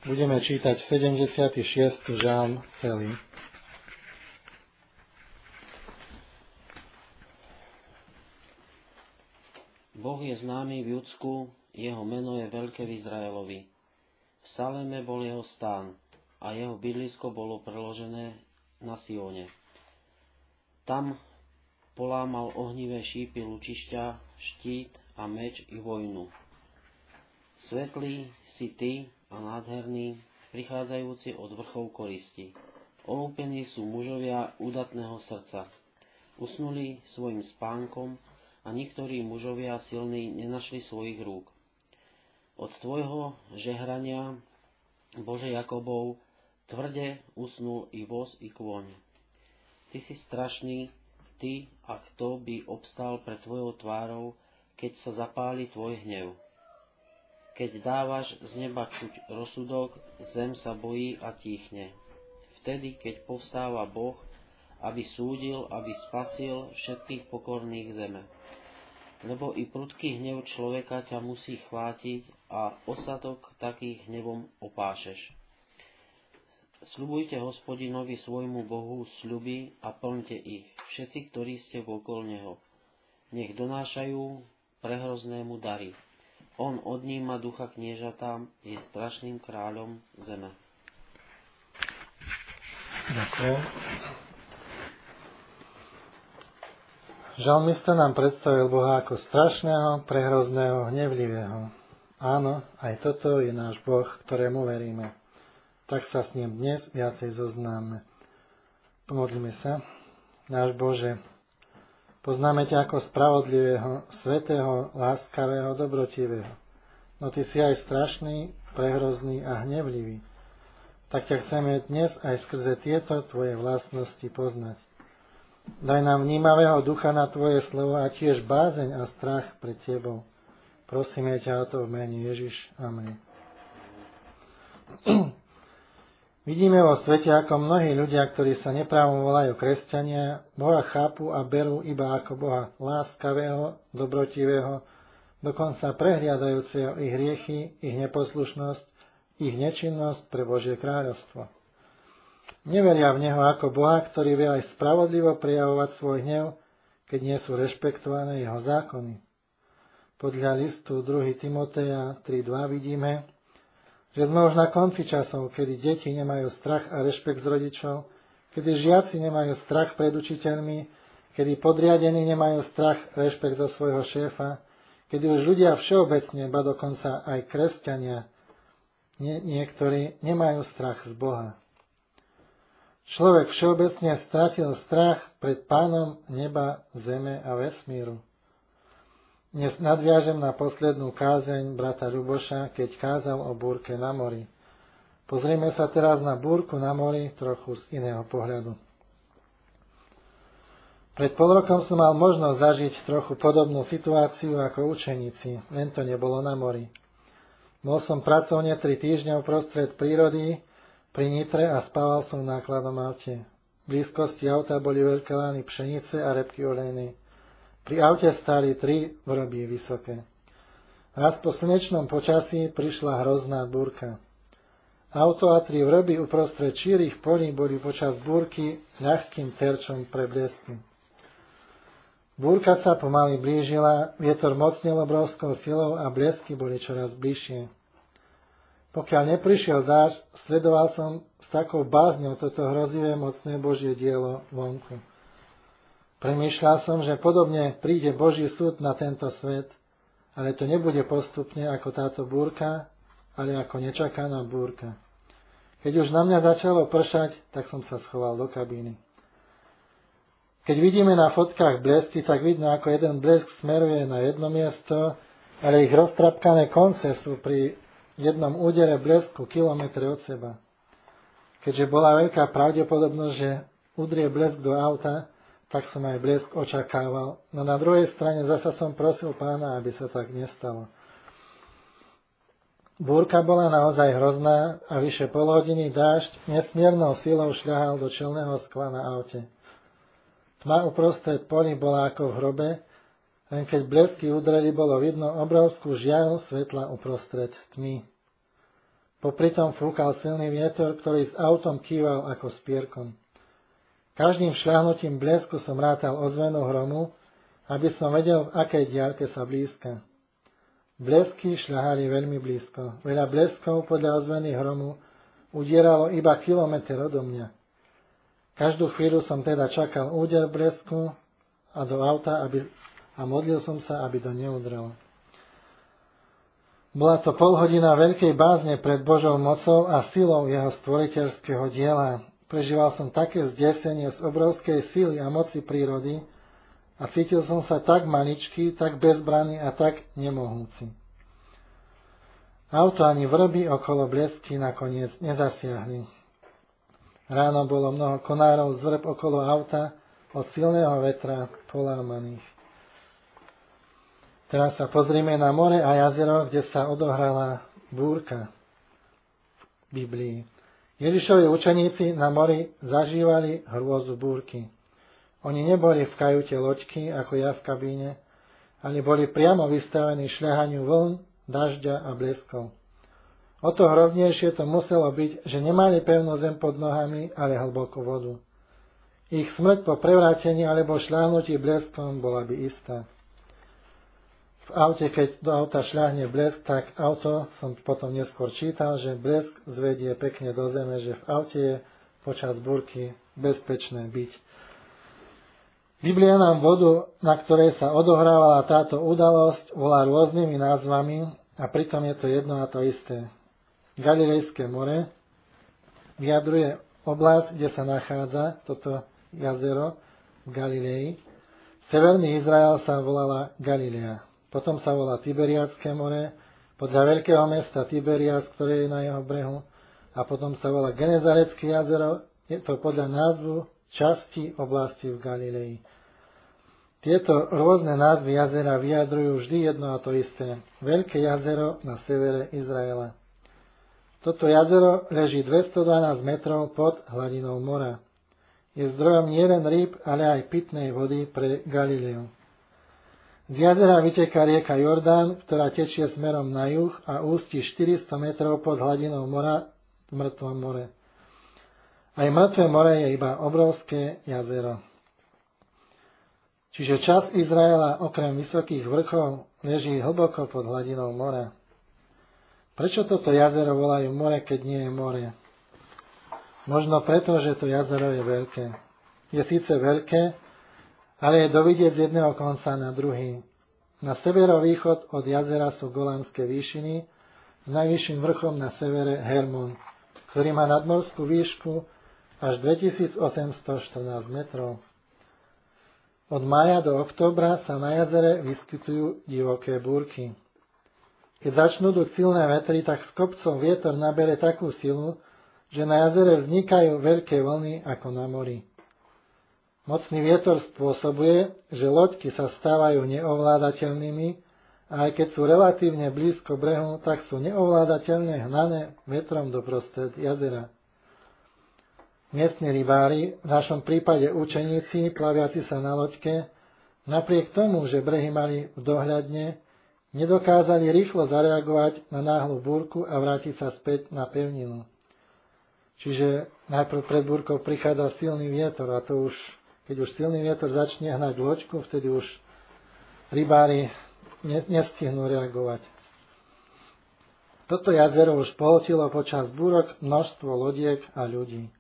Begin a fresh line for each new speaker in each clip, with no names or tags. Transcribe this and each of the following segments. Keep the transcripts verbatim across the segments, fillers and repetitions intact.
Budeme čítať sedemdesiaty šiesty žalm celý.
Boh je známy v Judsku, jeho meno je veľké v Izraelovi. V Saleme bol jeho stán a jeho bydlisko bolo preložené na Sione. Tam polámal ohnivé šípy lučišťa, štít a meč i vojnu. Svetlý si ty a nádherný, prichádzajúci od vrchov koristi. Olúpení sú mužovia údatného srdca. Usnuli svojim spánkom a niektorí mužovia silní nenašli svojich rúk. Od tvojho žehrania, Bože Jakobov, tvrde usnul i voz i kôň. Ty si strašný, ty a kto by obstal pred tvojou tvárou, keď sa zapáli tvoj hnev. Keď dávaš z neba čuť rozsudok, zem sa bojí a tíchne. Vtedy, keď povstáva Boh, aby súdil, aby spasil všetkých pokorných zeme. Lebo i prudký hnev človeka ťa musí chvátiť a ostatok takých hnevom opášeš. Sľubujte Hospodinovi svojmu Bohu sľuby a plňte ich, všetci, ktorí ste vokol Neho. Nech donášajú prehroznému dary. On odníma ducha kniežatám, je strašným kráľom zeme.
Ďakujem. Žalmista nám predstavil Boha ako strašného, prehrozného, hnevlivého. Áno, aj toto je náš Boh, ktorému veríme. Tak sa s ním dnes viacej zoznáme. Pomodlíme sa. Náš Bože, poznáme ťa ako spravodlivého, svätého, láskavého, dobrotivého. No ty si aj strašný, prehrozný a hnevlivý. Tak ťa chceme dnes aj skrze tieto tvoje vlastnosti poznať. Daj nám vnímavého ducha na tvoje slovo a tiež bázeň a strach pred tebou. Prosíme ťa o to v mene Ježiš. Amen. Vidíme vo svete, ako mnohí ľudia, ktorí sa neprávom volajú kresťania, Boha chápu a berú iba ako Boha láskavého, dobrotivého, dokonca prehliadajúceho ich hriechy, ich neposlušnosť, ich nečinnosť pre Božie kráľovstvo. Neveria v Neho ako Boha, ktorý vie aj spravodlivo prejavovať svoj hnev, keď nie sú rešpektované Jeho zákony. Podľa listu druhého Timoteja tri dva vidíme, že sme už na konci časov, kedy deti nemajú strach a rešpekt z rodičov, kedy žiaci nemajú strach pred učiteľmi, kedy podriadení nemajú strach a rešpekt zo svojho šéfa, kedy už ľudia všeobecne, ba dokonca aj kresťania, nie, niektorí nemajú strach z Boha. Človek všeobecne stratil strach pred Pánom neba, zeme a vesmíru. Dnes nadviažem na poslednú kázeň brata Ľuboša, keď kázal o búrke na mori. Pozrieme sa teraz na búrku na mori trochu z iného pohľadu. Pred pol rokom som mal možnosť zažiť trochu podobnú situáciu ako učeníci, len to nebolo na mori. Bol som pracovne tri týždňa uprostred prírody pri Nitre a spával som v nákladnom aute. V blízkosti auta boli veľké lány pšenice a repky olejnej. Pri aute stáli tri vrby vysoké. Raz po slnečnom počasí prišla hrozná búrka. Auto a tri vrby uprostred šírých polí boli počas búrky ľahkým terčom pre blesky. Búrka sa pomaly blížila, vietor mocnil obrovskou silou a blesky boli čoraz bližšie. Pokiaľ neprišiel dážď, sledoval som s takou bázňou toto hrozivé mocné Božie dielo vonku. Premýšľal som, že podobne príde Boží súd na tento svet, ale to nebude postupne ako táto búrka, ale ako nečakaná búrka. Keď už na mňa začalo pršať, tak som sa schoval do kabíny. Keď vidíme na fotkách blesky, tak vidno, ako jeden blesk smeruje na jedno miesto, ale ich roztrapkané konce sú pri jednom údere blesku kilometre od seba. Keďže bola veľká pravdepodobnosť, že udrie blesk do auta, tak som aj blesk očakával. No na druhej strane zasa som prosil Pána, aby sa tak nestalo. Búrka bola naozaj hrozná a vyše pol hodiny dážď nesmiernou silou šľahal do čelného skla na aute. Tma uprostred polí bola ako v hrobe, len keď blesky udreli, bolo vidno obrovskú žiaru svetla uprostred tmy. Popri tom fúkal silný vietor, ktorý s autom kýval ako spierkom. Každým šľahnutím blesku som rátal ozvenu hromu, aby som vedel, v akej diaľke sa blízka. Blesky šľahali veľmi blízko. Veľa bleskov podľa ozveny hromu udieralo iba kilometr odo mňa. Každú chvíľu som teda čakal úder blesku a do auta aby, a modlil som sa, aby to neudrelo. Bola to pol hodina veľkej bázne pred Božou mocou a silou jeho stvoriteľského diela. Prežíval som také zdesenie z obrovskej sily a moci prírody a cítil som sa tak maličký, tak bezbranný a tak nemohúci. Auto ani vrby okolo blesky nakoniec nezasiahli. Ráno bolo mnoho konárov z vrb okolo auta od silného vetra polámaných. Teraz sa pozrieme na more a jazero, kde sa odohrala búrka v Biblii. Ježišovi učeníci na mori zažívali hrôzu búrky. Oni neboli v kajute loďky, ako ja v kabíne, ale boli priamo vystavení šľahaniu vln, dažďa a bleskov. O to hroznejšie to muselo byť, že nemali pevnú zem pod nohami, ale hlbokú vodu. Ich smrť po prevrátení alebo šľahnutí bleskom bola by istá. V aute, keď do auta šľahne blesk, tak auto, som potom neskôr čítal, že blesk zvedie pekne do zeme, že v aute je počas búrky bezpečné byť. Biblia nám vodu, na ktorej sa odohrávala táto udalosť, volá rôznymi názvami a pritom je to jedno a to isté. Galilejské more vyjadruje oblasť, kde sa nachádza toto jazero v Galilei. Severný Izrael sa volala Galilea. Potom sa volá Tiberiadské more, podľa veľkého mesta Tiberias, ktoré je na jeho brehu. A potom sa volá Genezarecké jazero, je to podľa názvu časti oblasti v Galilei. Tieto rôzne názvy jazera vyjadrujú vždy jedno a to isté. Veľké jazero na severe Izraela. Toto jazero leží dvestodvanásť metrov pod hladinou mora. Je zdrojom nielen rýb, ale aj pitnej vody pre Galileu. Z jazera vyteká rieka Jordán, ktorá tečie smerom na juh a ústí štyristo metrov pod hladinou mora v Mŕtvom more. Aj Mŕtve more je iba obrovské jazero. Čiže časť Izraela okrem vysokých vrchov leží hlboko pod hladinou mora. Prečo toto jazero volajú more, keď nie je more? Možno preto, že to jazero je veľké. Je síce veľké, ale je dovidieť z jedného konca na druhý. Na severovýchod od jazera sú Golánske výšiny, s najvyšším vrchom na severe Hermon, ktorý má nadmorskú výšku až dvetisícosemstoštrnásť metrov. Od mája do októbra sa na jazere vyskytujú divoké búrky. Keď začnú duť silné vetry, tak s kopcov vietor nabere takú silu, že na jazere vznikajú veľké vlny ako na mori. Mocný vietor spôsobuje, že loďky sa stávajú neovládateľnými a aj keď sú relatívne blízko brehu, tak sú neovládateľne hnané vetrom doprostred jazera. Miestni rybári, v našom prípade učeníci, plaviaci sa na loďke, napriek tomu, že brehy mali v dohľadne, nedokázali rýchlo zareagovať na náhlu búrku a vrátiť sa späť na pevninu. Čiže najprv pred búrkou prichádza silný vietor a to už keď už silný vietor začne hnať loďku, vtedy už rybári nestihnú reagovať. Toto jazero už pohltilo počas búrok množstvo lodiek a ľudí.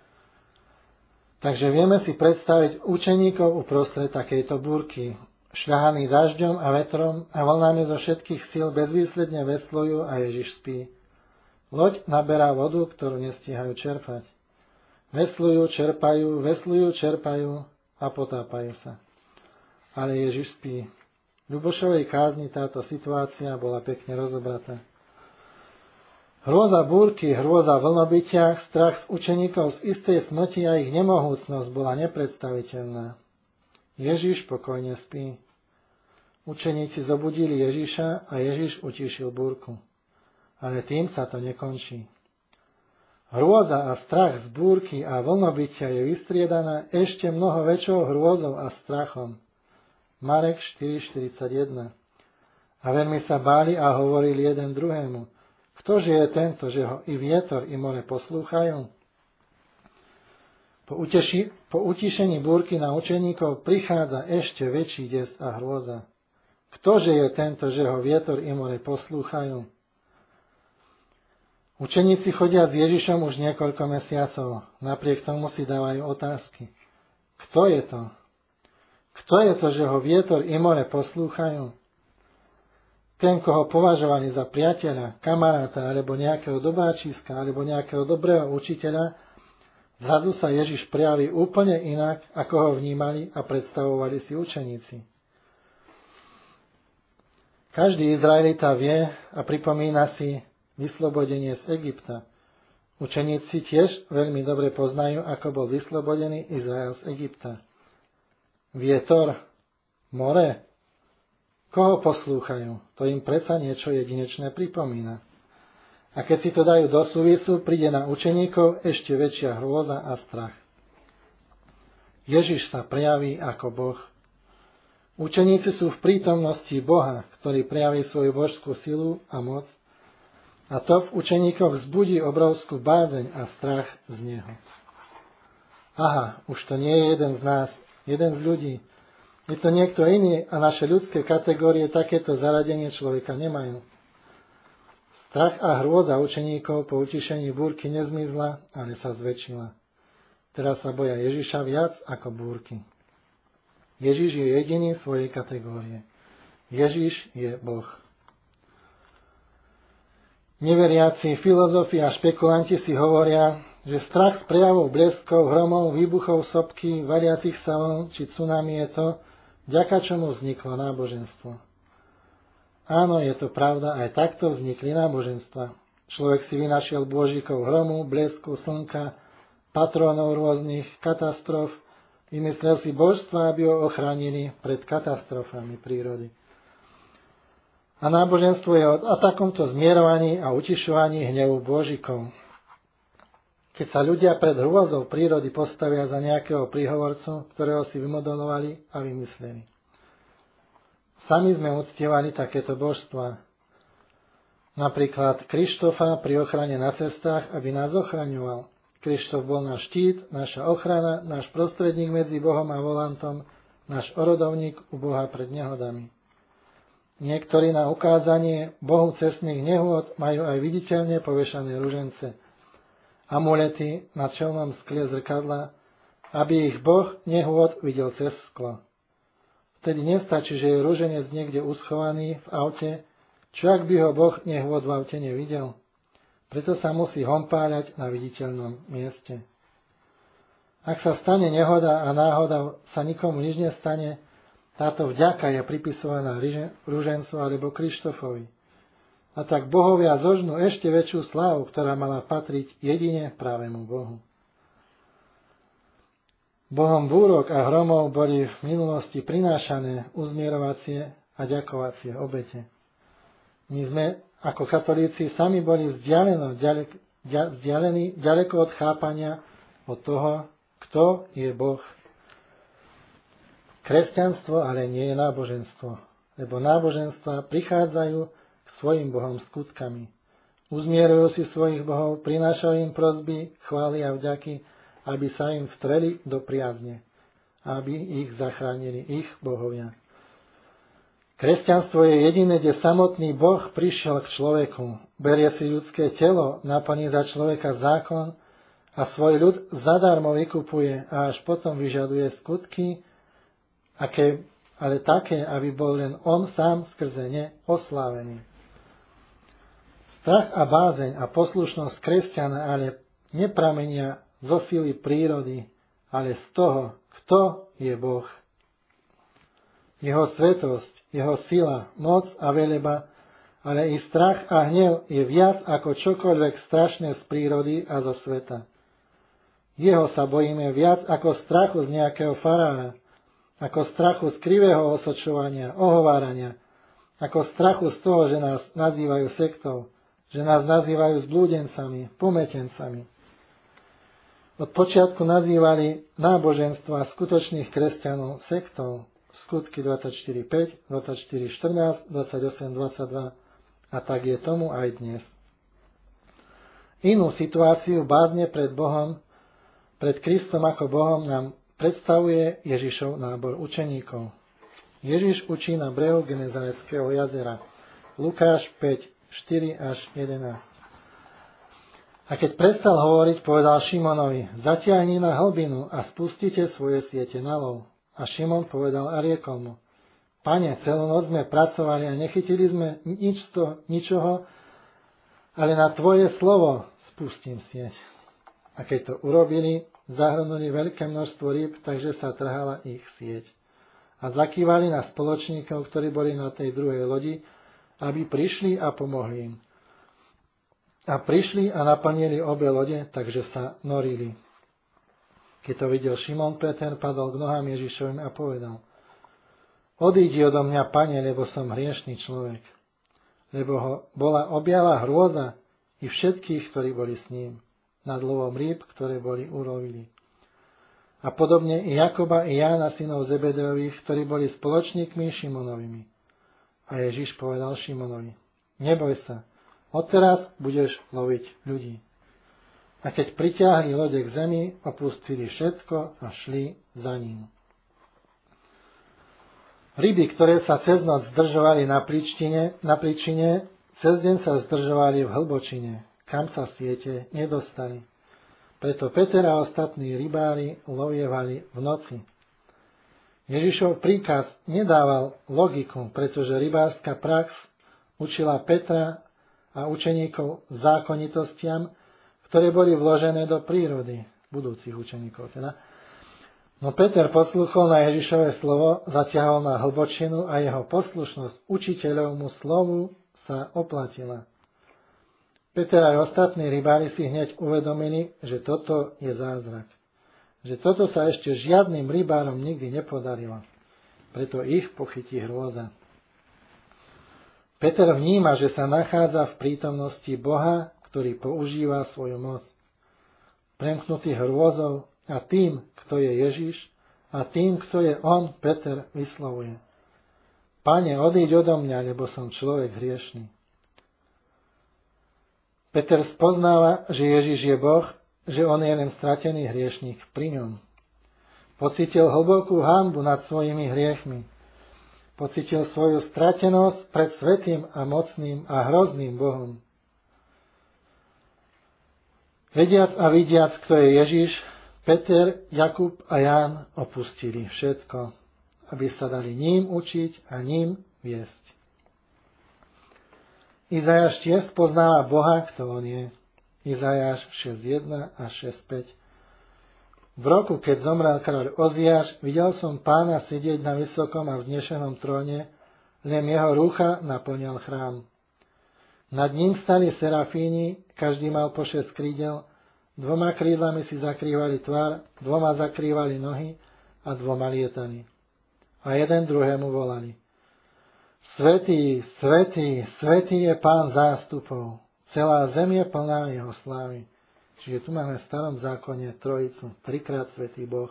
Takže vieme si predstaviť učeníkov uprostred takejto búrky, šľahaný dažďom a vetrom a vlnami zo všetkých síl bezvýsledne veslujú a Ježiš spí. Loď naberá vodu, ktorú nestíhajú čerpať. Veslujú, čerpajú, veslujú, čerpajú a potápajú sa. Ale Ježiš spí. V Ľubošovej kázni táto situácia bola pekne rozobratá. Hrôza búrky, hrôza vlnobytia, strach z učeníkov z istej smrti a ich nemohúcnosť bola nepredstaviteľná. Ježiš pokojne spí. Učeníci zobudili Ježiša a Ježiš utíšil búrku. Ale tým sa to nekončí. Hrôza a strach z búrky a vlnobytia je vystriedaná ešte mnoho väčšou hrôzou a strachom. Marek štyri štyridsaťjeden. A veľmi sa báli a hovorili jeden druhému: Ktože je tento, že ho i vietor, i more poslúchajú? Po, uteši, po utišení búrky na učeníkov prichádza ešte väčší des a hrôza. Ktože je tento, že ho vietor i more poslúchajú? Učeníci chodia s Ježišom už niekoľko mesiacov, napriek tomu si dávajú otázky. Kto je to? Kto je to, že ho vietor i more poslúchajú? Ten, koho považovali za priateľa, kamaráta, alebo nejakého dobráčiska, alebo nejakého dobrého učiteľa, zrazu sa Ježiš prejaví úplne inak, ako ho vnímali a predstavovali si učeníci. Každý Izraelita vie a pripomína si vyslobodenie z Egypta. Učeníci tiež veľmi dobre poznajú, ako bol vyslobodený Izrael z Egypta. Vietor, more, koho poslúchajú? To im predsa niečo jedinečné pripomína. A keď si to dajú do súvisu, príde na učeníkov ešte väčšia hrôza a strach. Ježiš sa prejaví ako Boh. Učeníci sú v prítomnosti Boha, ktorý prejaví svoju božskú silu a moc, a to v učeníkoch vzbudí obrovskú bázeň a strach z Neho. Aha, už to nie je jeden z nás, jeden z ľudí. Je to niekto iný a naše ľudské kategórie takéto zaradenie človeka nemajú. Strach a hrôza učeníkov po utišení búrky nezmizla, ale sa zväčšila. Teraz sa boja Ježiša viac ako búrky. Ježiš je jediný svojej kategórie. Ježiš je Boh. Neveriaci filozofi a špekulanti si hovoria, že strach z prejavov bleskov, hromov, výbuchov sopky, variacich sa vln či tsunami je to, vďaka čomu vzniklo náboženstvo. Áno, je to pravda, aj takto vznikli náboženstva. Človek si vynašiel bôžikov hromu, blesku, slnka, patrónov rôznych katastrof, vymyslel si božstva, aby ho ochránili pred katastrofami prírody. A náboženstvo je o takomto zmierovaní a utišovaní hnevu bôžikov. Keď sa ľudia pred hrôzou prírody postavia za nejakého príhovorcu, ktorého si vymodelovali a vymysleli. Sami sme uctievali takéto božstva. Napríklad Krištofa pri ochrane na cestách, aby nás ochraňoval. Krištof bol náš štít, naša ochrana, náš prostredník medzi Bohom a volantom, náš orodovník u Boha pred nehodami. Niektorí na ukázanie Bohu cestných nehôd majú aj viditeľne povešané ružence, amulety na čelnom skle zrkadla, aby ich Boh nehôd videl cez sklo. Vtedy nestačí, že je ruženec niekde uschovaný v aute, čo ak by ho Boh nehôd v aute nevidel. Preto sa musí hompáľať na viditeľnom mieste. Ak sa stane nehoda a náhoda sa nikomu nič nestane, táto vďaka je pripisovaná ružencu alebo Krištofovi. A tak bohovia zožnú ešte väčšiu slávu, ktorá mala patriť jedine pravému Bohu. Bohom búrok a hromov boli v minulosti prinášané uzmierovacie a ďakovacie obete. My sme ako katolíci sami boli vzdialeno, ďalek, vzdialení ďaleko od chápania od toho, kto je Boh. Kresťanstvo ale nie je náboženstvo, lebo náboženstva prichádzajú k svojim bohom skutkami. Uzmierujú si svojich bohov, prinášajú im prosby, chvály a vďaky, aby sa im vtreli do priazne, aby ich zachránili ich bohovia. Kresťanstvo je jediné, kde samotný Boh prišiel k človeku, berie si ľudské telo, naplní za človeka zákon a svoj ľud zadarmo vykupuje a až potom vyžaduje skutky, aké, ale také, aby bol len on sám skrze ne oslávený. Strach a bázeň a poslušnosť kresťana ale nepramenia zo sily prírody, ale z toho, kto je Boh. Jeho svetosť, jeho sila, moc a veleba, ale i strach a hnev je viac ako čokoľvek strašné z prírody a zo sveta. Jeho sa bojíme viac ako strachu z nejakého farára, ako strachu z krivého osočovania, ohovárania, ako strachu z toho, že nás nazývajú sektou, že nás nazývajú zblúdencami, pometencami. Od počiatku nazývali náboženstva skutočných kresťanov sektou, skutky dvadsaťštyri päť, dvadsaťštyri štrnásť, dvadsaťosem dvadsaťdva a tak je tomu aj dnes. Inú situáciu bázne pred Bohom, pred Kristom ako Bohom nám predstavuje Ježišov nábor učeníkov. Ježiš učí na brehu Genezareckého jazera. Lukáš päť, štyri až jedenásť. A keď prestal hovoriť, povedal Šimonovi, zatiahni na hlbinu a spustite svoje siete na lov. A Šimon povedal a riekol mu, Pane, celú noc sme pracovali a nechytili sme nič to, ničoho, ale na tvoje slovo spustím sieť. A keď to urobili, zahrnuli veľké množstvo rýb, takže sa trhala ich sieť. A zakývali na spoločníkov, ktorí boli na tej druhej lodi, aby prišli a pomohli im. A prišli a naplnili obe lode, takže sa norili. Keď to videl Šimon Peter, padol k nohám Ježišovým a povedal, odídi odo mňa, Pane, lebo som hriešný človek. Lebo ho bola objala hrôza i všetkých, ktorí boli s ním, nad lovom rýb, ktoré boli ulovili. A podobne i Jakoba i Jána, synov Zebedejových, ktorí boli spoločníkmi Šimonovými. A Ježiš povedal Šimonovi, neboj sa, odteraz budeš loviť ľudí. A keď pritiahli lode k zemi, opustili všetko a šli za ním. Ryby, ktoré sa cez noc zdržovali na príčine, na príčine, cez deň sa zdržovali v hlbočine, kam sa siete nedostali. Preto Peter a ostatní rybári lovievali v noci. Ježišov príkaz nedával logiku, pretože rybárska prax učila Petra a učeníkov zákonitostiam, ktoré boli vložené do prírody, budúcich učeníkov teda. No Peter poslúchol na Ježišové slovo, zatiahol na hlbočinu a jeho poslušnosť učiteľovmu slovu sa oplatila. Peter aj ostatní rybári si hneď uvedomili, že toto je zázrak. Že toto sa ešte žiadnym rybárom nikdy nepodarilo. Preto ich pochytí hrôza. Peter vníma, že sa nachádza v prítomnosti Boha, ktorý používa svoju moc. Premknutý hrôzou a tým, kto je Ježiš, a tým, kto je on, Peter vyslovuje. Pane, odíď odo mňa, lebo som človek hriešný. Peter spoznáva, že Ježiš je Boh, že on je len stratený hriešnik pri ňom. Pocítil hlbokú hanbu nad svojimi hriechmi. Pocítil svoju stratenosť pred svätým a mocným a hrozným Bohom. Vediac a vidiac, kto je Ježiš, Peter, Jakub a Ján opustili všetko, aby sa dali ním učiť a ním viesť. Izajáš tiež poznáva Boha, kto on je. Izajáš šesť jeden a šesť päť. V roku, keď zomrel kráľ Oziáš, videl som Pána sedieť na vysokom a vznešenom tróne, len jeho rúcha naplňal chrám. Nad ním stali serafíni, každý mal po šesť krídel, dvoma krídlami si zakrývali tvár, dvoma zakrývali nohy a dvoma lietali. A jeden druhému volali. Svätý, svätý, svätý je Pán zástupov, celá zem je plná jeho slávy. Čiže tu máme v starom zákone trojicu, trikrát svätý Boh.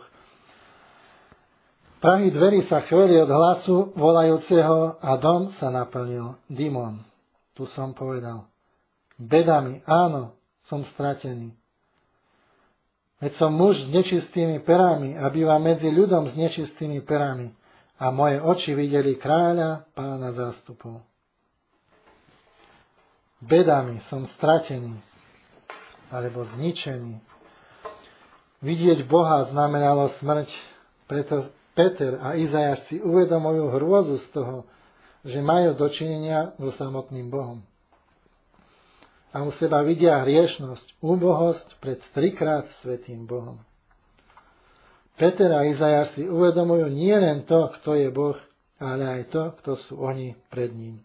Prahy dverí sa chveli od hlasu volajúceho a dom sa naplnil dymom. Tu som povedal, bedami, áno, som stratený. Veď som muž s nečistými perami a bývam medzi ľudom s nečistými perami a moje oči videli kráľa, Pána zástupov. Bedami som stratený alebo zničený. Vidieť Boha znamenalo smrť, preto Peter a Izajáš si uvedomujú hrôzu z toho, že majú dočinenia so samotným Bohom. A u seba vidia hriešnosť, úbohosť pred trikrát svätým Bohom. Peter a Izajáš si uvedomujú nie len to, kto je Boh, ale aj to, kto sú oni pred ním.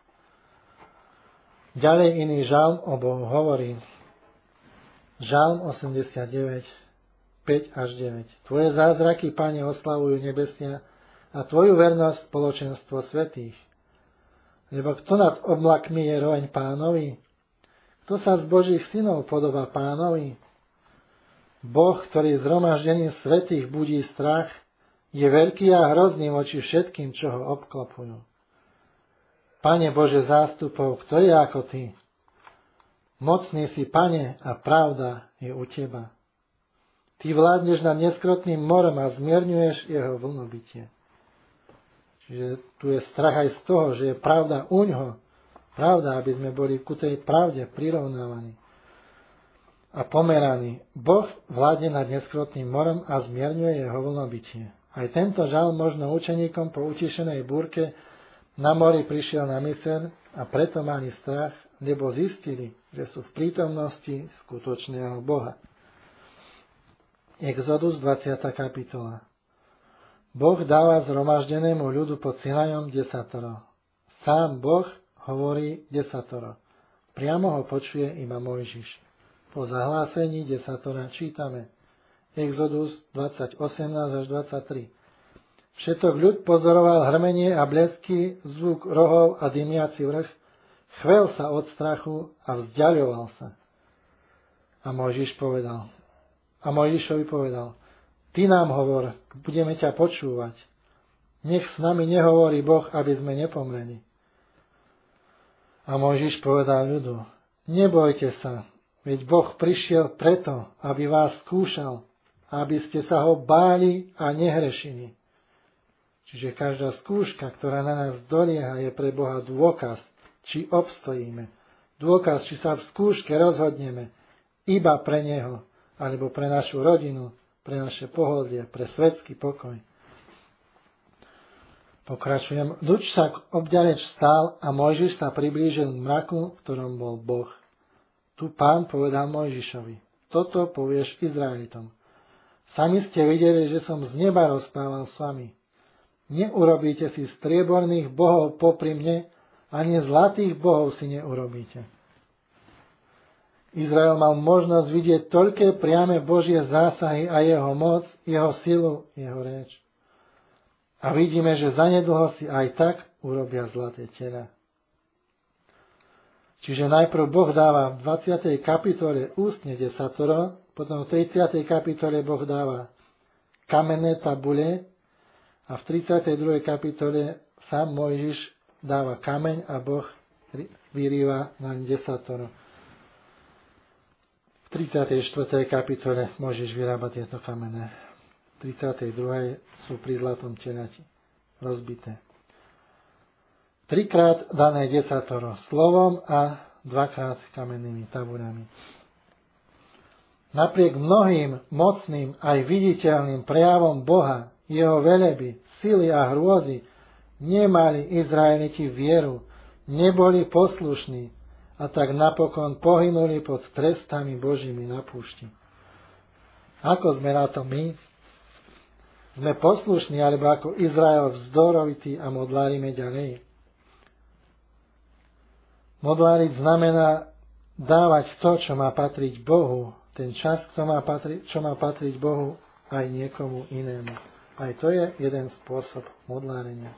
Ďalej iný žalm o Bohu hovorí. Žalm osemdesiatdeväť, päť až deväť. Tvoje zázraky, Pane, oslavujú nebesia a Tvoju vernosť spoločenstvo svätých. Lebo kto nad oblakmi je roň Pánovi? Kto sa z Božích synov podobá Pánovi? Boh, ktorý zhromaždením svätých budí strach, je veľký a hrozný voči všetkým, čo ho obklopujú. Pane Bože zástupov, kto je ako Ty? Mocný si, Pane, a pravda je u teba. Ty vládneš nad neskrotným morom a zmierňuješ jeho vlnobytie. Čiže tu je strach aj z toho, že je pravda uňho. Pravda, aby sme boli ku tej pravde prirovnávaní a pomeraní. Boh vládne nad neskrotným morom a zmierňuje jeho vlnobytie. Aj tento žalm možno učeníkom po utišenej búrke na mori prišiel na myseľ a preto mali strach, lebo zistili, že sú v prítomnosti skutočného Boha. Exodus dvadsiata kapitola. Boh dáva zhromaždenému ľudu pod Sinajom desatoro. Sám Boh hovorí desatoro. Priamo ho počuje iba Mojžiš. Po zahlásení desatora čítame Exodus dvadsať osemnásť až dvadsaťtri. Všetok ľud pozoroval hrmenie a blesky, zvuk rohov a dymiaci vrch, chvel sa od strachu a vzdiaľoval sa. A Mojžiš povedal, a Mojžišovi povedal, ty nám hovor, budeme ťa počúvať. Nech s nami nehovorí Boh, aby sme nepomreli. A Mojžiš povedal ľudu, nebojte sa, veď Boh prišiel preto, aby vás skúšal, aby ste sa ho báli a nehrešili. Čiže každá skúška, ktorá na nás dolieha, je pre Boha dôkaz, či obstojíme. Dôkaz, či sa v skúške rozhodneme iba pre Neho, alebo pre našu rodinu, pre naše pohodlie, pre svetský pokoj. Pokračujem. Ľud však obďaleč stál a Mojžiš sa priblížil k mraku, v ktorom bol Boh. Tu Pán povedal Mojžišovi, toto povieš Izraelitom. Sami ste videli, že som z neba rozprával s vami. Neurobíte si strieborných bohov popri mne, ani zlatých bohov si neurobíte. Izrael mal možnosť vidieť toľké priame Božie zásahy a jeho moc, jeho silu, jeho reč. A vidíme, že zanedlho si aj tak urobia zlaté tela. Čiže najprv Boh dáva v dvadsiatej kapitole ústne desatoro, potom v tridsiatej kapitole Boh dáva kamenné tabule, a v tridsiatej druhej kapitole sám Mojžiš dáva kameň a Boh vyrýva naň desatoro. V tridsiatej štvrtej kapitole Mojžiš vyrába tieto kamenné. V tridsiatej druhej sú pri zlatom telati rozbité. Trikrát dané desatoro slovom a dvakrát kamennými tabuľami. Napriek mnohým mocným aj viditeľným prejavom Boha, jeho veleby, sily a hrôzy, nemali Izraeliti vieru, neboli poslušní a tak napokon pohynuli pod trestami Božími na púšti. Ako sme na to my? Sme poslušní, alebo ako Izrael vzdorovitý a modlárime ďalej? Modláriť znamená dávať to, čo má patriť Bohu, ten čas, čo má patriť, čo má patriť Bohu aj niekomu inému. Aj to je jeden spôsob modlárenia.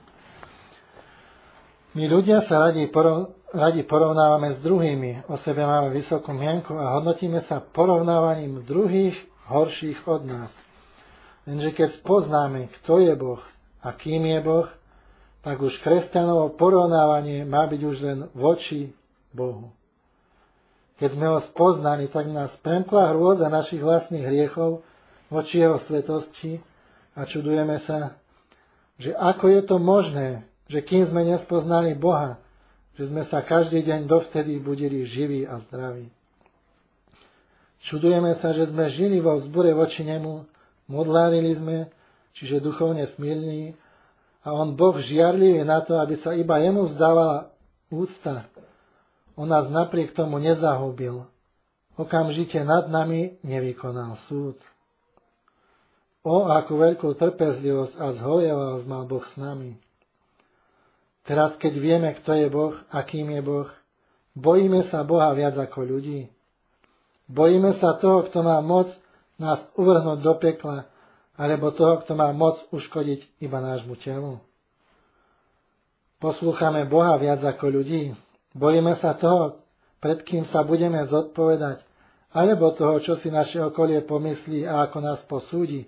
My ľudia sa radi, porov, radi porovnávame s druhými, o sebe máme vysokú mienku a hodnotíme sa porovnávaním druhých horších od nás. Lenže keď spoznáme, kto je Boh a kým je Boh, tak už kresťanovo porovnávanie má byť už len voči Bohu. Keď sme ho spoznali, tak nás premkla hrôza našich vlastných hriechov voči jeho svetosti a čudujeme sa, že ako je to možné, že kým sme nespoznali Boha, že sme sa každý deň dovtedy budili živí a zdraví. Čudujeme sa, že sme žili vo vzbure voči nemu, modlárili sme, čiže duchovne smilní, a on Boh žiarlivý na to, aby sa iba jemu vzdávala úcta. On nás napriek tomu nezahubil. Okamžite nad nami nevykonal súd. O, akú veľkú trpezlivosť a zhojevosť mal Boh s nami. Teraz, keď vieme, kto je Boh a kým je Boh, bojíme sa Boha viac ako ľudí. Bojíme sa toho, kto má moc nás uvrhnúť do pekla, alebo toho, kto má moc uškodiť iba nášmu telu. Poslúchame Boha viac ako ľudí. Bojíme sa toho, pred kým sa budeme zodpovedať, alebo toho, čo si naše okolie pomyslí a ako nás posúdi.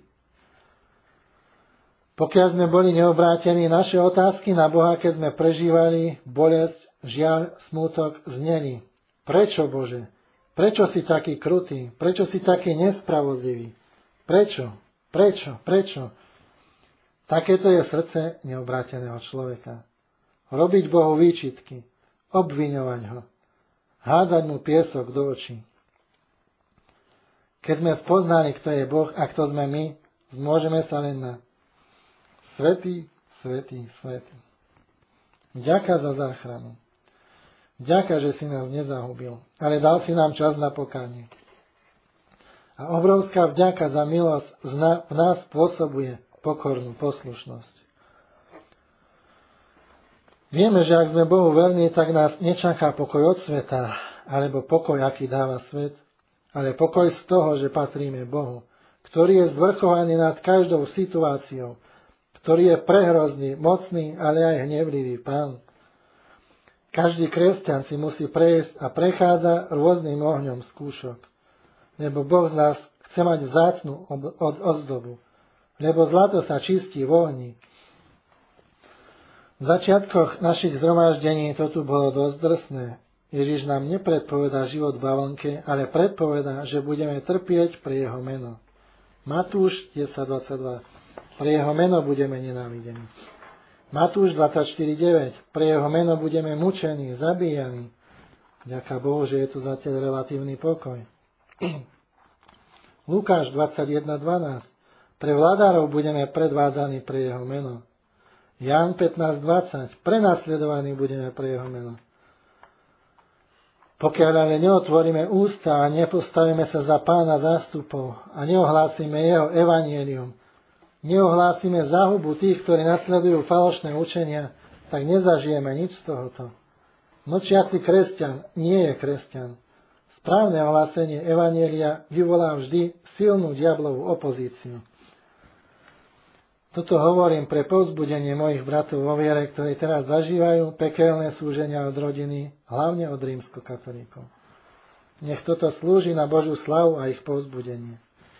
Pokiaľ sme boli neobrátení, naše otázky na Boha, keď sme prežívali bolesť, žiaľ, smútok, zneli. Prečo, Bože? Prečo si taký krutý? Prečo si taký nespravodlivý? Prečo? Prečo? Prečo? Takéto je srdce neobráteného človeka. Robiť Bohu výčitky, obviňovať ho, hádať mu piesok do očí. Keď sme spoznali, kto je Boh a kto sme my, zmôžeme sa len na svätý, svätý, svätý. Vďaka za záchranu. Vďaka, že si nás nezahubil, ale dal si nám čas na pokánie. A obrovská vďaka za milosť v nás spôsobuje pokornú poslušnosť. Vieme, že ak sme Bohu verní, tak nás nečaká pokoj od sveta, alebo pokoj, aký dáva svet, ale pokoj z toho, že patríme Bohu, ktorý je zvrchovaný nad každou situáciou, ktorý je prehrozný, mocný, ale aj hnevlivý Pán. Každý kresťan si musí prejsť a prechádza rôznym ohňom skúšok, lebo Boh z nás chce mať vzácnu od ozdobu, lebo zlato sa čistí v ohni. V začiatkoch našich zhromaždení to tu bolo dosť drsné. Ježiš nám nepredpovedá život v bavlnke, ale predpovedá, že budeme trpieť pre jeho meno. Matúš desať dvadsaťdva. Pre jeho meno budeme nenávidení. Matúš dvadsaťštyri deväť. Pre jeho meno budeme mučení, zabíjani. Ďaká Bohu, že je tu zatiaľ relatívny pokoj. Lukáš dvadsaťjeden dvanásť. Pre vládárov budeme predvádzaní pre jeho meno. Ján pätnásť dvadsať. Prenasledovaní budeme pre jeho meno. Pokiaľ ale neotvoríme ústa a nepostavíme sa za Pána zástupov a neohlásime jeho evanjelium, neohlásime záhubu tých, ktorí nasledujú falošné učenia, tak nezažijeme nič z tohoto. Mlčiaci kresťan nie je kresťan. Správne ohlásenie evanjelia vyvolá vždy silnú diablovú opozíciu. Toto hovorím pre povzbudenie mojich bratov vo viere, ktorí teraz zažívajú pekelné súženia od rodiny, hlavne od rímskokatolíkov. Nech toto slúži na Božiu slavu a ich povzbudenie.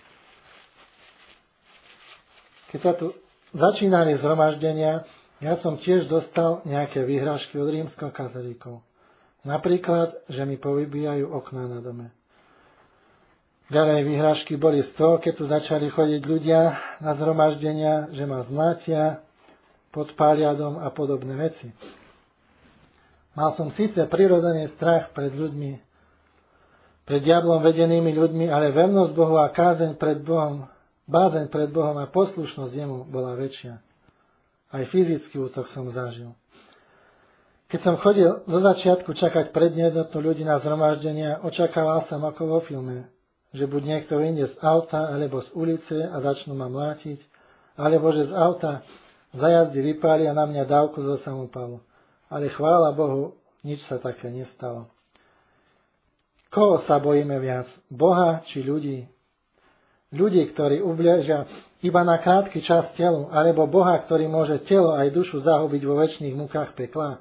Keď sa tu začínali zhromaždenia, ja som tiež dostal nejaké výhražky od rímskokatolíkov. Napríklad, že mi povybíjajú okná na dome. Ďalej výhražky boli z toho, keď tu začali chodiť ľudia na zhromaždenia, že ma zmlátia, podpália dom a podobné veci. Mal som síce prirodzený strach pred ľuďmi, pred diablom vedenými ľuďmi, ale vernosť Bohu a kázeň pred Bohom, bázeň pred Bohom a poslušnosť jemu bola väčšia. Aj fyzický útok som zažil. Keď som chodil zo začiatku čakať prednejednotnú ľudí na zhromaždenia, očakával som ako vo filme, že buď niekto vyjde z auta alebo z ulice a začnú ma mlátiť, alebo že z auta za jazdy vypália na mňa dávku zo samopalu. Ale chvála Bohu, nič sa také nestalo. Koho sa bojíme viac? Boha či ľudí? Ľudí, ktorí ubližia iba na krátky čas telu, alebo Boha, ktorý môže telo aj dušu zahubiť vo večných mukách pekla?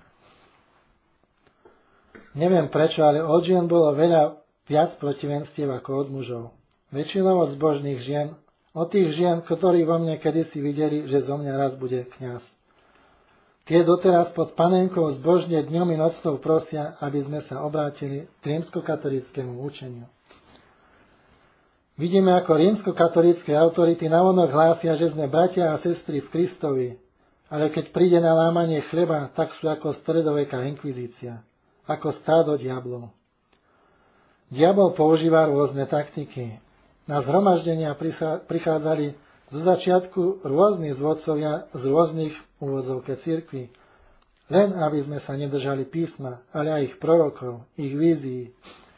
Neviem prečo, ale od žien bolo veľa viac protivenstiev ako od mužov. Väčšinou od zbožných žien, od tých žien, ktorí vo mne kedysi videli, že zo mňa raz bude kňaz. Tie doteraz pod panenkou zbožne dňom i nocou prosia, aby sme sa obrátili k rímskokatolíckemu učeniu. Vidíme, ako rímskokatolícke autority navonok hlásia, že sme bratia a sestry v Kristovi, ale keď príde na lámanie chleba, tak sú ako stredoveká inkvizícia, ako stádo diablov. Diabol používa rôzne taktiky. Na zhromaždenia prichádzali zo začiatku rôzni zvodcovia z rôznych úvodzovke cirkví, len aby sme sa nedržali písma, ale aj ich prorokov, ich vízií.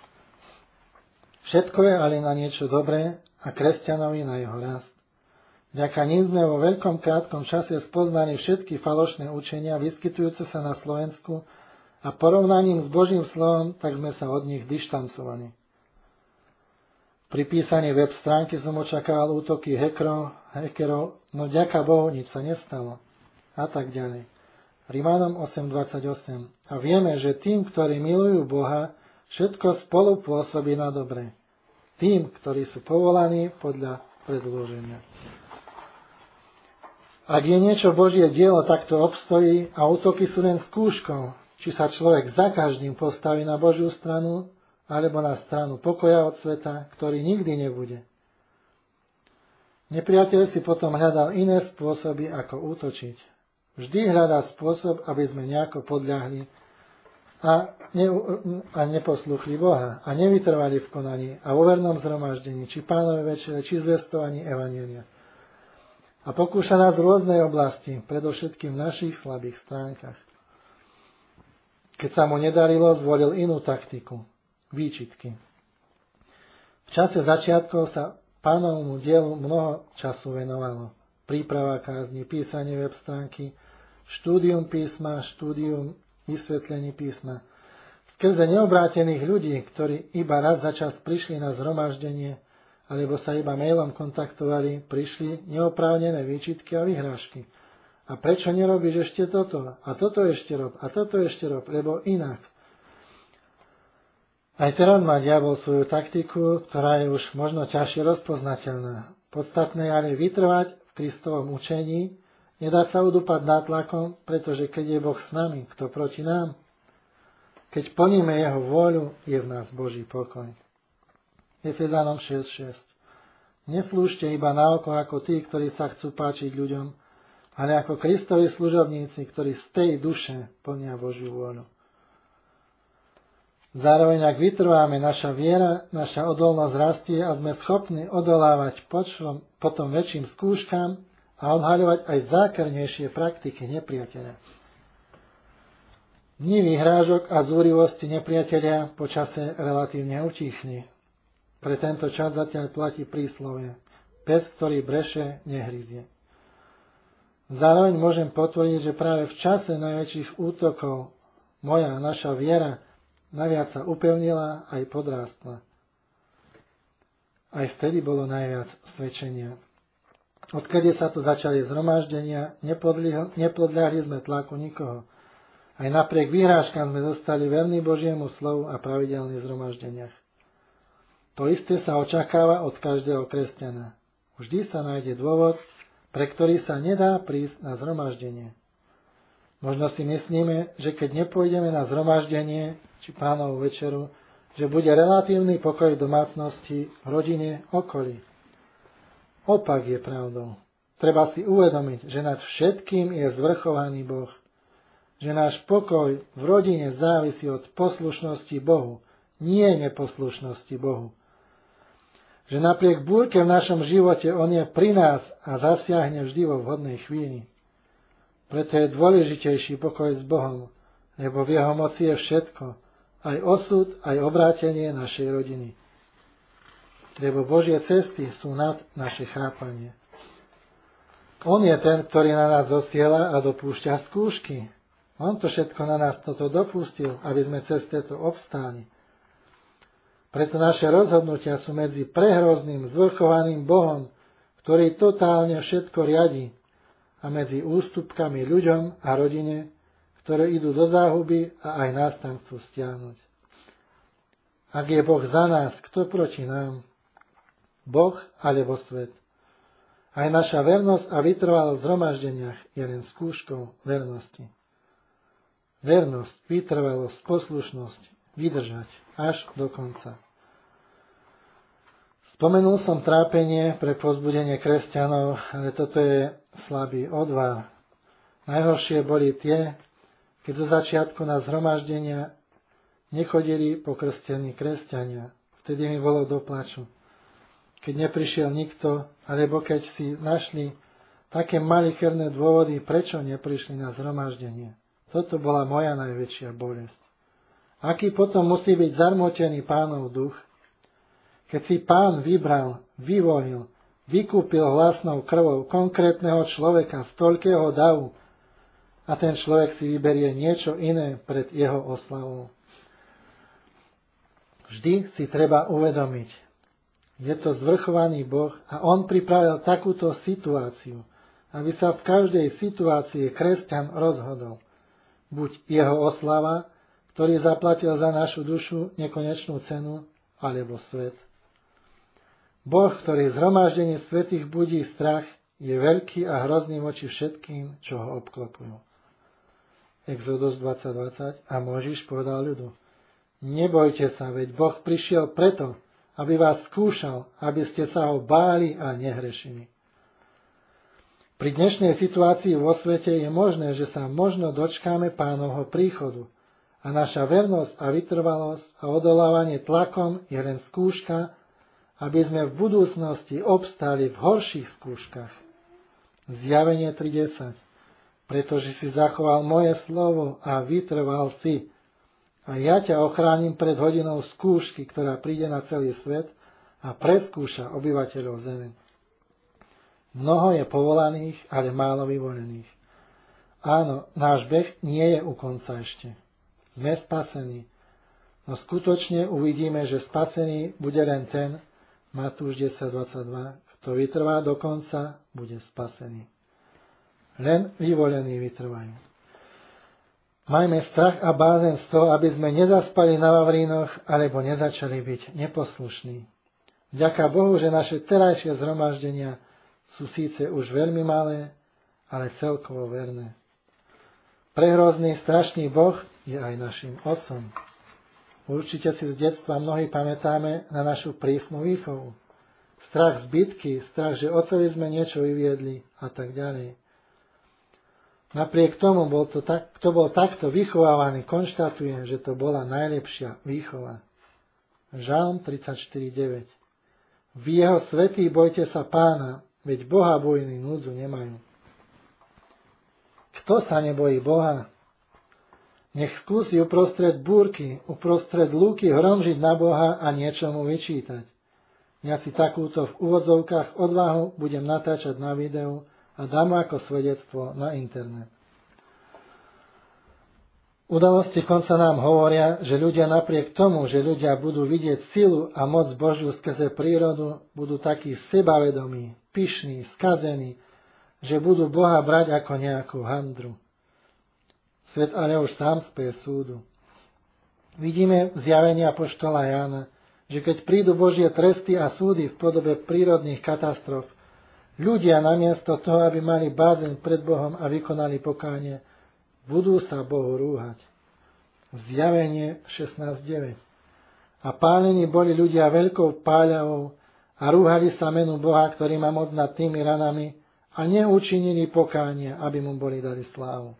Všetko je ale na niečo dobré a kresťanovi na jeho rast. Vďaka ním sme vo veľkom krátkom čase spoznali všetky falošné učenia vyskytujúce sa na Slovensku a porovnaním s Božím slovom, tak sme sa od nich dištancovali. Pri písaní web stránky som očakával útoky hackerov, hackerov, no vďaka Bohu nič sa nestalo. A tak ďalej. Rimánom osem dvadsaťosem. A vieme, že tým, ktorí milujú Boha, všetko spolu pôsobí na dobre. Tým, ktorí sú povolaní podľa predĺženia. Ak je niečo Božie dielo, tak to obstojí a útoky sú len skúškou, či sa človek za každým postaví na Božiu stranu, alebo na stranu pokoja od sveta, ktorý nikdy nebude. Nepriateľ si potom hľadal iné spôsoby, ako útočiť. Vždy hľadá spôsob, aby sme nejako podľahli a, ne, a neposluchli Boha a nevytrvali v konaní a vo vernom zhromaždení, či Pánovej večere, či zvestovaní evanjelia. A pokúša nás v rôznej oblasti, predovšetkým v našich slabých stránkach. Keď sa mu nedarilo, zvolil inú taktiku, výčitky. V čase začiatkov sa Pánovmu dielu mnoho času venovalo. Príprava kázni, písanie web stránky, štúdium písma, štúdium vysvetlení písma. Skrze neobrátených ľudí, ktorí iba raz za čas prišli na zhromaždenie, alebo sa iba mailom kontaktovali, prišli neoprávnené výčitky a vyhrážky. A prečo nerobíš ešte toto? A toto ešte rob, a toto ešte rob, lebo inak. Aj teraz má diabol svoju taktiku, ktorá je už možno ťažšie rozpoznateľná. Podstatné je ale vytrvať v Kristovom učení, nedá sa udúpať nátlakom, pretože keď je Boh s nami, kto proti nám? Keď plníme jeho vôľu, je v nás Boží pokoj. Efezanom šesť šesť. Neslúžte iba na oko ako tí, ktorí sa chcú páčiť ľuďom, ale ako Kristovi služobníci, ktorí z tej duše plnia Božiu vôľu. Zároveň, ak vytrváme, naša viera, naša odolnosť rastie a sme schopní odolávať počom, potom väčším skúškam a odhaľovať aj zákernejšie praktiky nepriateľa. Dni vyhrážok a zúrivosti nepriateľa počase relatívne utíchli. Pre tento čas zatiaľ platí príslovie: pes, ktorý breše, nehryzie. Zároveň môžem potvrdiť, že práve v čase najväčších útokov moja a naša viera naviac sa upevnila aj podrástla. Aj vtedy bolo najviac svedčenia. Odkedy sa tu začali zhromaždenia, nepodľahli sme tlaku nikoho. Aj napriek vyhrážkam sme zostali verní Božiemu slovu a pravidelných zhromaždeniach. To isté sa očakáva od každého kresťana. Vždy sa nájde dôvod, pre ktorý sa nedá prísť na zhromaždenie. Možno si myslíme, že keď nepôjdeme na zhromaždenie či Pánovu večeru, že bude relatívny pokoj v domácnosti, v rodine, okolí. Opak je pravdou. Treba si uvedomiť, že nad všetkým je zvrchovaný Boh. Že náš pokoj v rodine závisí od poslušnosti Bohu, nie neposlušnosti Bohu. Že napriek búrke v našom živote On je pri nás a zasiahne vždy vo vhodnej chvíli. Preto je dôležitejší pokoj s Bohom, lebo v Jeho moci je všetko, aj osud, aj obrátenie našej rodiny. Lebo Božie cesty sú nad naše chápanie. On je ten, ktorý na nás zosiela a dopúšťa skúšky. On to všetko na nás toto dopustil, aby sme cez tieto obstáli. Preto naše rozhodnutia sú medzi prehrozným, zvrchovaným Bohom, ktorý totálne všetko riadi, a medzi ústupkami ľuďom a rodine, ktoré idú do záhuby a aj nás tam chcú stiahnuť. Ak je Boh za nás, kto proti nám? Boh alebo svet? Aj naša vernosť a vytrvalosť v zhromaždeniach je len skúškou vernosti. Vernosť, vytrvalosť, poslušnosť, vydržať až do konca. Spomenul som trápenie pre povzbudenie kresťanov, ale toto je slabý odvar. Najhoršie boli tie, keď zo začiatku na zhromaždenia nechodili pokrstení kresťania. Vtedy mi bolo do plaču. Keď neprišiel nikto, alebo keď si našli také malicherné dôvody, prečo neprišli na zhromaždenie. Toto bola moja najväčšia bolesť. Aký potom musí byť zarmotený Pánov duch, keď si Pán vybral, vyvolil, vykúpil vlastnou krvou konkrétneho človeka z toľkého davu a ten človek si vyberie niečo iné pred jeho oslavou. Vždy si treba uvedomiť, je to zvrchovaný Boh a On pripravil takúto situáciu, aby sa v každej situácii kresťan rozhodol. Buď jeho oslava, ktorý zaplatil za našu dušu nekonečnú cenu, alebo svet. Boh, ktorý v zhromaždení svätých budí strach, je veľký a hrozný voči všetkým, čo ho obklopujú. Exodus dvadsať dvadsať. A Mojžiš povedal ľudu: Nebojte sa, veď Boh prišiel preto, aby vás skúšal, aby ste sa ho báli a nehrešili. Pri dnešnej situácii vo svete je možné, že sa možno dočkáme Pánovho príchodu a naša vernosť a vytrvalosť a odolávanie tlakom je len skúška, aby sme v budúcnosti obstáli v horších skúškach. Zjavenie tri desať. Pretože si zachoval moje slovo a vytrval si. A ja ťa ochránim pred hodinou skúšky, ktorá príde na celý svet a preskúša obyvateľov zeme. Mnoho je povolaných, ale málo vyvolených. Áno, náš beh nie je u konca ešte. Sme spasení. No skutočne uvidíme, že spasený bude len ten, Matúš desať dvadsaťdva, kto vytrvá do konca, bude spasený. Len vyvolení vytrvajú. Majme strach a bázen z toho, aby sme nezaspali na vavrínoch, alebo nezačali byť neposlušní. Vďaka Bohu, že naše terajšie zhromaždenia sú síce už veľmi malé, ale celkovo verné. Prehrozný, strašný Boh je aj našim Otcom. Určite si z detstva mnohí pamätáme na našu prísnu výchovu. Strach z bitky, strach, že otcovi sme niečo vyviedli a tak ďalej. Napriek tomu, bol to tak, kto bol takto vychovávaný, konštatuje, že to bola najlepšia výchova. Žalm tridsaťštyri deväť. Vy jeho svätí bojte sa Pána, veď Boha bojní núdzu nemajú. Kto sa nebojí Boha? Nech skúsi uprostred búrky, uprostred lúky hromžiť na Boha a niečo mu vyčítať. Ja si takúto v úvodzovkách odvahu budem natáčať na videu a dám ako svedectvo na internet. Udalosti konca nám hovoria, že ľudia napriek tomu, že ľudia budú vidieť silu a moc Božiu skrze prírodu, budú takí sebavedomí, pyšní, skazení, že budú Boha brať ako nejakú handru. Svet ale už sám speje súdu. Vidíme v zjavení apoštola Jána, že keď prídu Božie tresty a súdy v podobe prírodných katastrof, ľudia namiesto toho, aby mali bázeň pred Bohom a vykonali pokánie, budú sa Bohu rúhať. Zjavenie šestnásť deväť. A pálení boli ľudia veľkou páľavou a rúhali sa menu Boha, ktorý má moc nad tými ranami, a neučinili pokánie, aby mu boli dali slávu.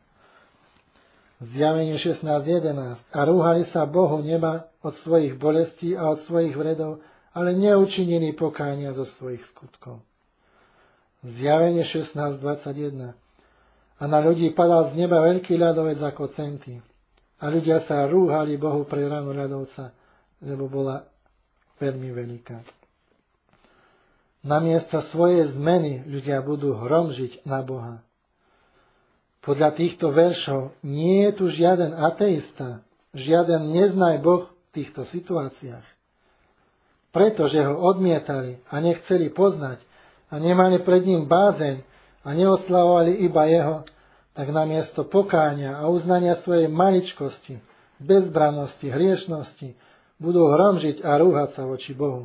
Zjavenie šestnásť jedenásť. A rúhali sa Bohu neba od svojich bolestí a od svojich vredov, ale neučinili pokánia zo svojich skutkov. Zjavenie šestnásť dvadsaťjeden. A na ľudí padal z neba veľký ľadovec ako centy. A ľudia sa rúhali Bohu pre ranu ľadovca, lebo bola veľmi veľká. Namiesto svojej zmeny ľudia budú hromžiť na Boha. Podľa týchto veršov nie je tu žiaden ateista, žiaden neznaj Boh v týchto situáciách. Pretože ho odmietali a nechceli poznať a nemali pred ním bázeň a neoslavovali iba jeho, tak namiesto pokánia a uznania svojej maličkosti, bezbrannosti, hriešnosti budú hromžiť a rúhať sa voči Bohu.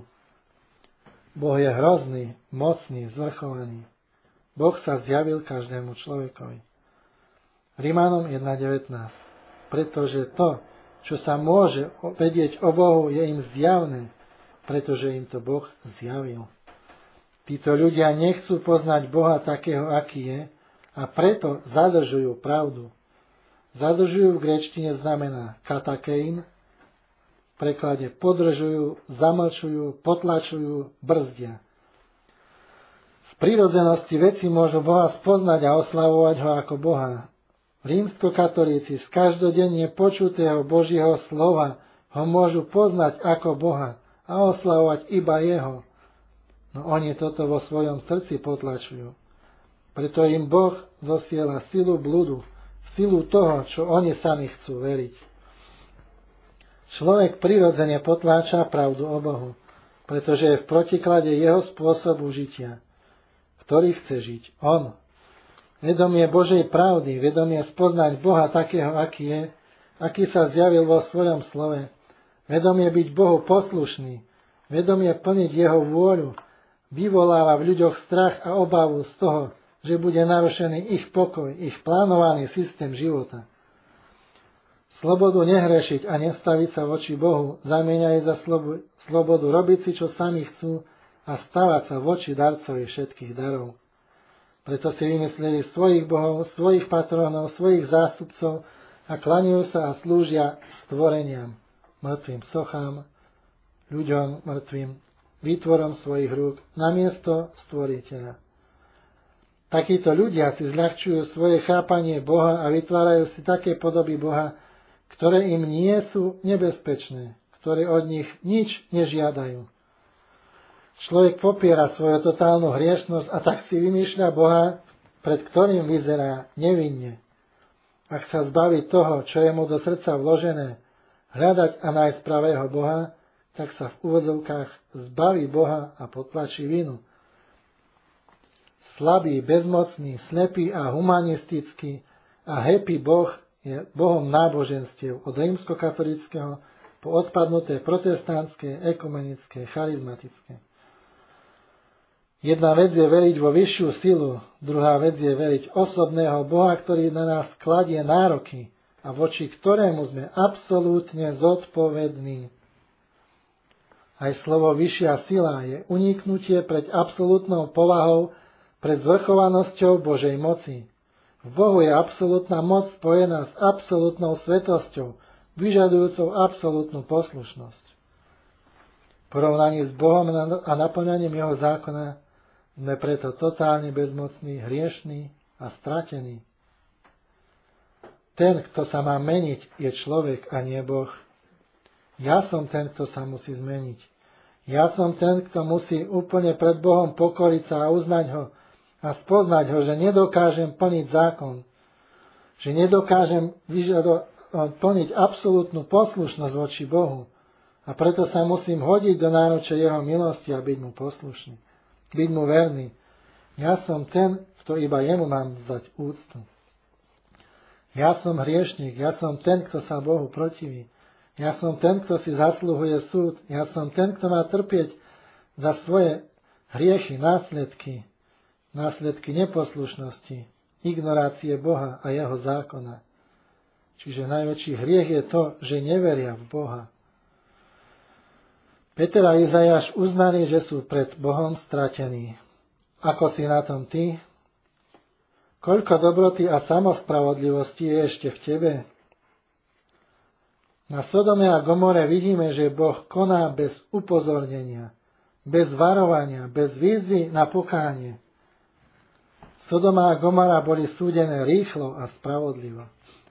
Boh je hrozný, mocný, zvrchovaný. Boh sa zjavil každému človekovi. Rimanom jedna devätnásť. Pretože to, čo sa môže vedieť o Bohu, je im zjavné, pretože im to Boh zjavil. Títo ľudia nechcú poznať Boha takého, aký je, a preto zadržujú pravdu. Zadržujú v gréčtine znamená katakein, v preklade podržujú, zamlčujú, potlačujú, brzdia. V prirodzenosti veci môžu Boha spoznať a oslavovať ho ako Boha. Rímskokatolíci z každodenne počutého Božieho slova ho môžu poznať ako Boha a oslavovať iba jeho. No oni toto vo svojom srdci potlačujú. Preto im Boh zosiela silu bludu, silu toho, čo oni sami chcú veriť. Človek prirodzene potláča pravdu o Bohu, pretože je v protiklade jeho spôsobu žitia. Ktorý chce žiť? On. Vedomie Božej pravdy, vedomie spoznať Boha takého, aký je, aký sa zjavil vo svojom slove, vedomie byť Bohu poslušný, vedomie plniť jeho vôľu, vyvoláva v ľuďoch strach a obavu z toho, že bude narušený ich pokoj, ich plánovaný systém života. Slobodu nehrešiť a nestaviť sa voči Bohu, zamieňajú za slobodu robiť si, čo sami chcú a stavať sa voči darcovi všetkých darov. Preto si vymysleli svojich bohov, svojich patronov, svojich zástupcov a klaňujú sa a slúžia stvoreniam, mŕtvým sochám, ľuďom mŕtvým, výtvorom svojich rúk, namiesto stvoriteľa. Takíto ľudia si zľahčujú svoje chápanie Boha a vytvárajú si také podoby Boha, ktoré im nie sú nebezpečné, ktoré od nich nič nežiadajú. Človek popiera svoju totálnu hriešnosť a tak si vymýšľa Boha, pred ktorým vyzerá nevinne. Ak sa zbaví toho, čo je mu do srdca vložené, hľadať a nájsť pravého Boha, tak sa v úvodzovkách zbaví Boha a potlačí vinu. Slabý, bezmocný, slepý a humanistický a happy Boh je Bohom náboženstiev od rímskokatolického po odpadnuté protestantské, ekumenické, charizmatické. Jedna vec je veriť vo vyššiu silu, druhá vec je veriť osobného Boha, ktorý na nás kladie nároky a voči ktorému sme absolútne zodpovední. Aj slovo vyššia sila je uniknutie pred absolútnou povahou, pred zvrchovanosťou Božej moci. V Bohu je absolútna moc spojená s absolútnou svetosťou, vyžadujúcou absolútnu poslušnosť. V porovnaní s Bohom a naplňaním jeho zákona sme preto totálne bezmocní, hriešní a stratení. Ten, kto sa má meniť, je človek a nie Boh. Ja som ten, kto sa musí zmeniť. Ja som ten, kto musí úplne pred Bohom pokoriť sa a uznať ho a spoznať ho, že nedokážem plniť zákon, že nedokážem vyžado- plniť absolútnu poslušnosť voči Bohu a preto sa musím hodiť do náruče jeho milosti a byť mu poslušný, byť mu verný. Ja som ten, kto iba jemu mám vzdať úctu. Ja som hriešnik, ja som ten, kto sa Bohu protiví. Ja som ten, kto si zasluhuje súd. Ja som ten, kto má trpieť za svoje hriechy, následky, následky neposlušnosti, ignorácie Boha a jeho zákona. Čiže najväčší hriech je to, že neveria v Boha. Peter a Izajáš uznali, že sú pred Bohom stratení. Ako si na tom ty? Koľko dobroty a samospravodlivosti je ešte v tebe? Na Sodome a Gomore vidíme, že Boh koná bez upozornenia, bez varovania, bez výzvy na pokánie. Sodoma a Gomora boli súdené rýchlo a spravodlivo.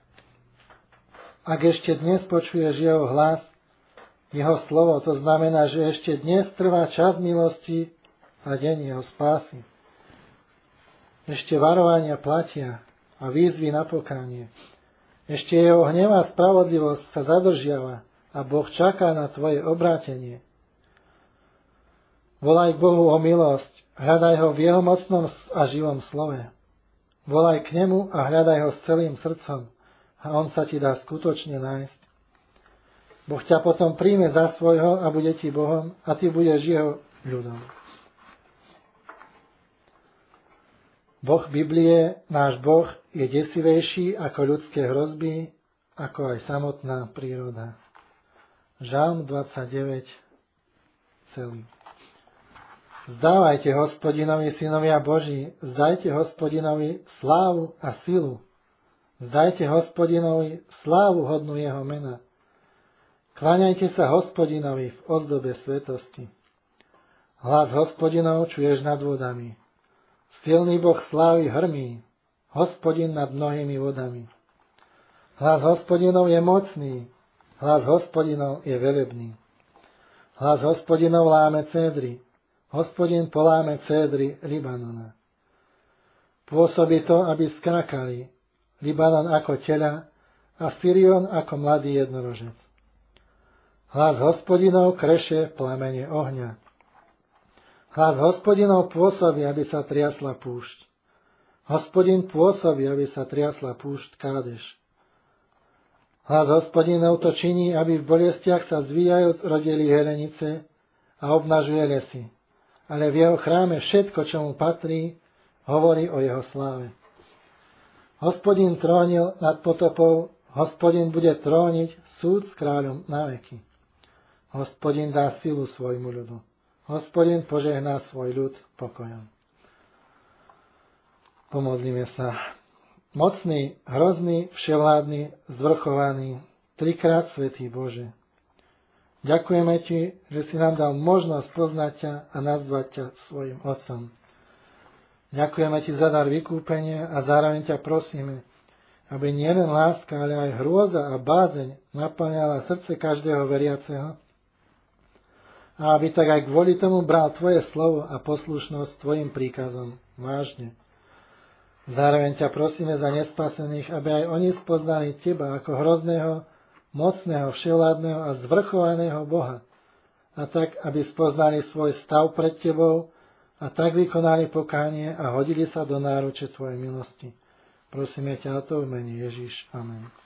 Ak ešte dnes počuješ jeho hlas, jeho slovo, to znamená, že ešte dnes trvá čas milosti a deň jeho spásy. Ešte varovania platia a výzvy na pokánie. Ešte jeho hnevá spravodlivosť sa zadržiava a Boh čaká na tvoje obrátenie. Volaj k Bohu o milosť, hľadaj ho v jeho mocnom a živom slove. Volaj k nemu a hľadaj ho s celým srdcom a on sa ti dá skutočne nájsť. Boh ťa potom príjme za svojho a bude ti Bohom a ty budeš jeho ľudom. Boh Biblie, náš Boh, je desivejší ako ľudské hrozby, ako aj samotná príroda. Žalm dvadsaťdeväť celý. Vzdávajte Hospodinovi, synovia Boží, vzdajte Hospodinovi slávu a silu. Vzdajte Hospodinovi slávu hodnú jeho mena. Kláňajte sa Hospodinovi v ozdobe svetosti. Hlas Hospodinov čuješ nad vodami. Silný Boh slávy hrmí, Hospodin nad mnohými vodami. Hlas Hospodinov je mocný, hlas Hospodinov je velebný. Hlas Hospodinov láme cédry, Hospodin poláme cédry Libanona. Pôsobí to, aby skákali, Libanon ako teľa a Sirion ako mladý jednorožec. Hlas Hospodinov kreše plamene ohňa. Hlas Hospodinov pôsobí, aby sa triasla púšť. Hospodin pôsobí, aby sa triasla púšť Kádež. Hlas Hospodinov to činí, aby v bolestiach sa zvíjajúc rodili herenice a obnažuje lesy. Ale v jeho chráme všetko, čo mu patrí, hovorí o jeho sláve. Hospodin trónil nad potopou, Hospodin bude tróniť súd s kráľom na veky. Hospodin dá silu svojmu ľudu. Hospodin požehná svoj ľud pokojom. Pomodlíme sa. Mocný, hrozný, vševládny, zvrchovaný, trikrát svätý Bože. Ďakujeme Ti, že si nám dal možnosť poznať ťa a nazvať ťa svojim Otcom. Ďakujeme Ti za dar vykúpenia a zároveň ťa prosíme, aby nielen láska, ale aj hrôza a bázeň naplňala srdce každého veriaceho a aby tak aj kvôli tomu bral Tvoje slovo a poslušnosť Tvojim príkazom vážne. Zároveň ťa prosíme za nespasených, aby aj oni spoznali Teba ako hrozného, mocného, vševládneho a zvrchovaného Boha. A tak, aby spoznali svoj stav pred Tebou a tak vykonali pokánie a hodili sa do náruče Tvojej milosti. Prosíme ťa o to v mene Ježiš. Amen.